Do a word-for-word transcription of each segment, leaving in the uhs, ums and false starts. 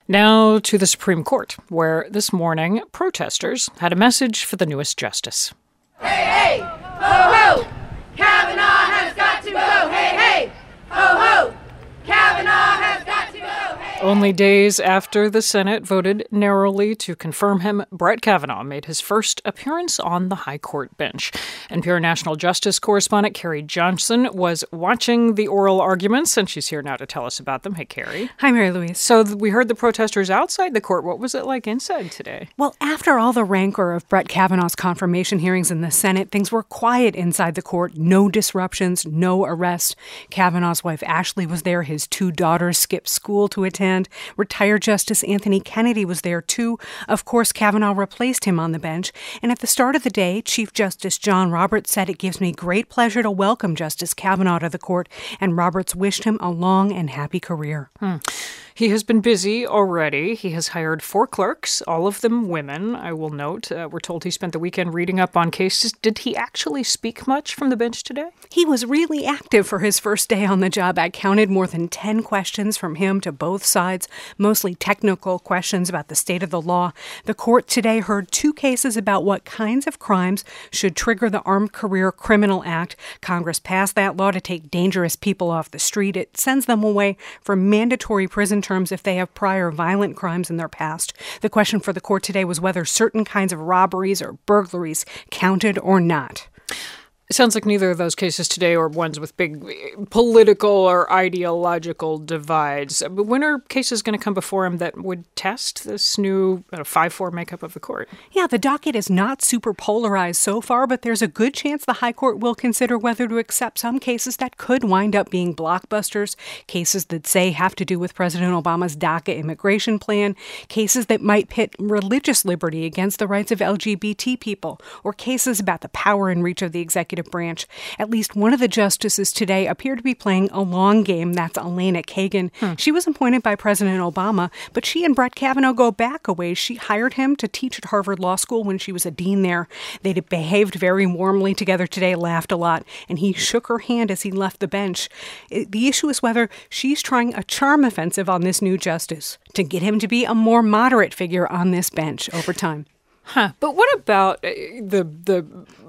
Now to the Supreme Court, where this morning protesters had a message for the newest justice. Hey, hey, ho, ho, Kavanaugh has got to go. Hey, hey, ho, ho, Kavanaugh has got to go. Hey, Only days after the Senate voted narrowly to confirm him, Brett Kavanaugh made his first appearance on the high court bench. N P R National Justice correspondent Carrie Johnson was watching the oral arguments, and she's here now to tell us about them. Hey, Carrie. Hi, Mary Louise. So th- we heard the protesters outside the court. What was it like inside today? Well, after all the rancor of Brett Kavanaugh's confirmation hearings in the Senate, things were quiet inside the court. No disruptions, no arrest. Kavanaugh's wife Ashley was there. His two daughters skipped school to attend. Retired Justice Anthony Kennedy was there, too. Of course, Kavanaugh replaced him on the bench. And at the start of the day, Chief Justice John Roberts said, "It gives me great pleasure to welcome Justice Kavanaugh to the court," and Roberts wished him a long and happy career. Hmm. He has been busy already. He has hired four clerks, all of them women, I will note. Uh, we're told he spent the weekend reading up on cases. Did he actually speak much from the bench today? He was really active for his first day on the job. I counted more than ten questions from him to both sides, mostly technical questions about the state of the law. The court today heard two cases about what kinds of crimes should trigger the Armed Career Criminal Act. Congress passed that law to take dangerous people off the street. It sends them away for mandatory prison terms if they have prior violent crimes in their past. The question for the court today was whether certain kinds of robberies or burglaries counted or not. It sounds like neither of those cases today are ones with big political or ideological divides. But when are cases going to come before him that would test this new five four makeup of the court? Yeah, the docket is not super polarized so far, but there's a good chance the high court will consider whether to accept some cases that could wind up being blockbusters, cases that say have to do with President Obama's DACA immigration plan, cases that might pit religious liberty against the rights of L G B T people, or cases about the power and reach of the executive branch. At least one of the justices today appeared to be playing a long game. That's Elena Kagan. Hmm. She was appointed by President Obama, but she and Brett Kavanaugh go back a ways. She hired him to teach at Harvard Law School when she was a dean there. They behaved very warmly together today, laughed a lot, and he shook her hand as he left the bench. The issue is whether she's trying a charm offensive on this new justice to get him to be a more moderate figure on this bench over time. Huh. But what about the the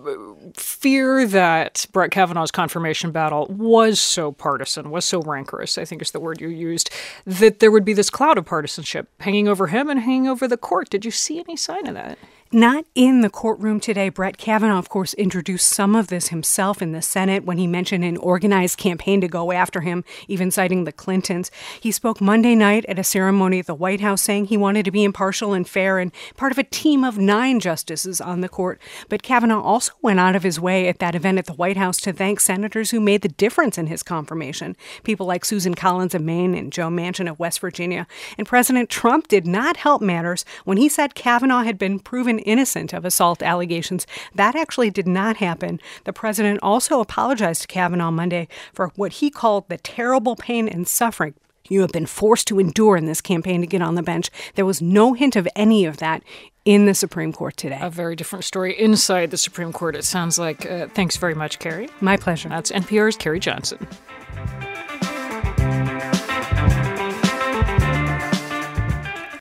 fear that Brett Kavanaugh's confirmation battle was so partisan, was so rancorous, I think is the word you used, that there would be this cloud of partisanship hanging over him and hanging over the court? Did you see any sign of that? Not in the courtroom today. Brett Kavanaugh, of course, introduced some of this himself in the Senate when he mentioned an organized campaign to go after him, even citing the Clintons. He spoke Monday night at a ceremony at the White House saying he wanted to be impartial and fair and part of a team of nine justices on the court. But Kavanaugh also went out of his way at that event at the White House to thank senators who made the difference in his confirmation, people like Susan Collins of Maine and Joe Manchin of West Virginia. And President Trump did not help matters when he said Kavanaugh had been proven innocent of assault allegations. That actually did not happen. The president also apologized to Kavanaugh Monday for what he called the terrible pain and suffering you have been forced to endure in this campaign to get on the bench. There was no hint of any of that in the Supreme Court today. A very different story inside the Supreme Court, it sounds like. Uh, thanks very much, Carrie. My pleasure. That's N P R's Carrie Johnson.